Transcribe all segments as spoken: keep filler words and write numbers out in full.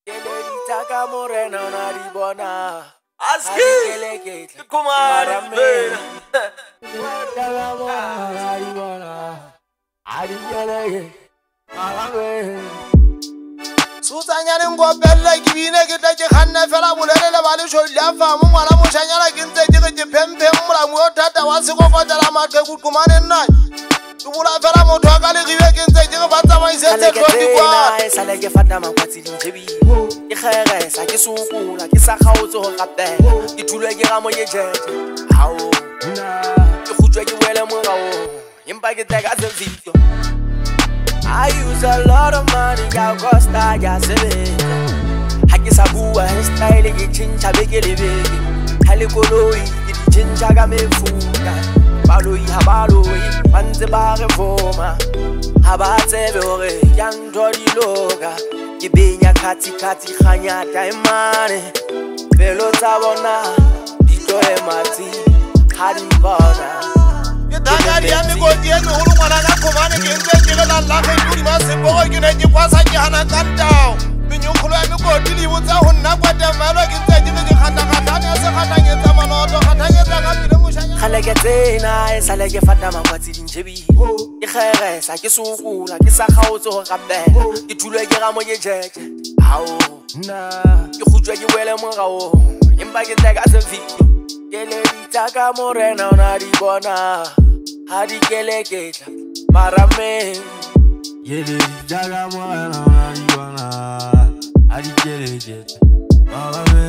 Taka morena una ribona. Aski kumara mbele. Taka morena ribona. Adikele malawe. Susanyane ngopelle kibine kita ke khanna fela bolele le bale sho lafa mo ngwana mo shanyana ke ntse ke ke phemphe mola mo thata wa se go fotela make go kumane nna ke bola fela motho a ka le gibe ke ntse ke ba tsamaisetse tlhoki kwa sale ke fata makwatsi dinjebi ke kgere sa ke sukula ke sa kgaotse go rapela ke thulwe ke ga mo ye jeje hao ke khutjwa ke wele mo gao empa ke teka se video. I use a lot of money, ya costa, ya se ve. Haki sabua, style, ki chincha beke lebeke. Hali koloi, ki chincha ga me fuga. Baloi habaloi, manze bare voma. Habate vore, yang jodi loga. Ki benya kati kati khanya taimane. Velo tabona, dito e mati, hadimbona. Dagari ya mi go die no hulu ngwana ka khomane ke ntse ke le la la ke di ma se bo ke ne ke kwasa ke hana kantao mi nyukholo ya mi go di li botsa ho nna kwa temelo ke ntse ke ke khanda khanda ya se khatanyetsa manoto khatanyetsa ka pele moshanya khale ke tsena e sale ke fata makwatsi dinjebi ke kgere sa ke sukula ke sa kgaotse go rapela ke thulwe ke ga mo ye jeje hao na ke khutjwa ke wele mo gao empa ke teka se video ke le ditaka morena ona di bona. Hadi kele ketla marame Yele jaga morena una ribona. Hadi kele ketla marame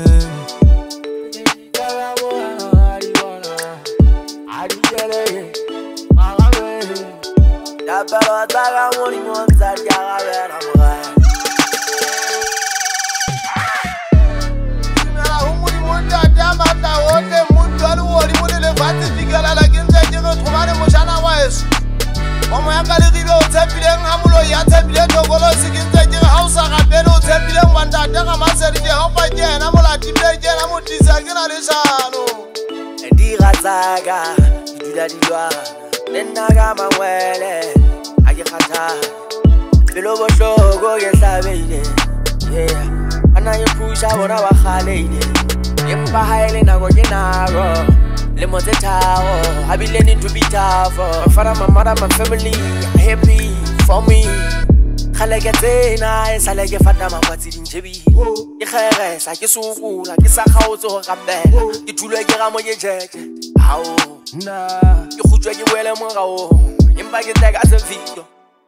jaga morena una ribona. Hadi kele marame ya pero jaga moni monza jaga vera morena. Mera humuri monda dama ta wote muntu alu wori mo le fati fikala la ke ntse ke go thomane moshana wa eso mo ya ka le ribe o tsepileng ha molo ya tsepile tokolo se ke ntse ke ha o sa gapele o tsepileng wa ntate ga masedi ke ha pa ke na mola tipe ke na motisa ke na le shano Di razaga di dula di lwa nna ga mangwele a ke khatha pelo bohloko ke hlabile yeah ana ye pusha bona wa khaleile empa haele nako ke nako le motse thao habile ni to be tough fara mama my family happy for me khale ke tsena e sale ke fata makwatsi dinjebi ke kgere sa ke sukula ke sa kgaotse go rapela ke thulwe ke ga mo ye jeje hao na ke khutjwa ke wele mo gao empa ke teka se video.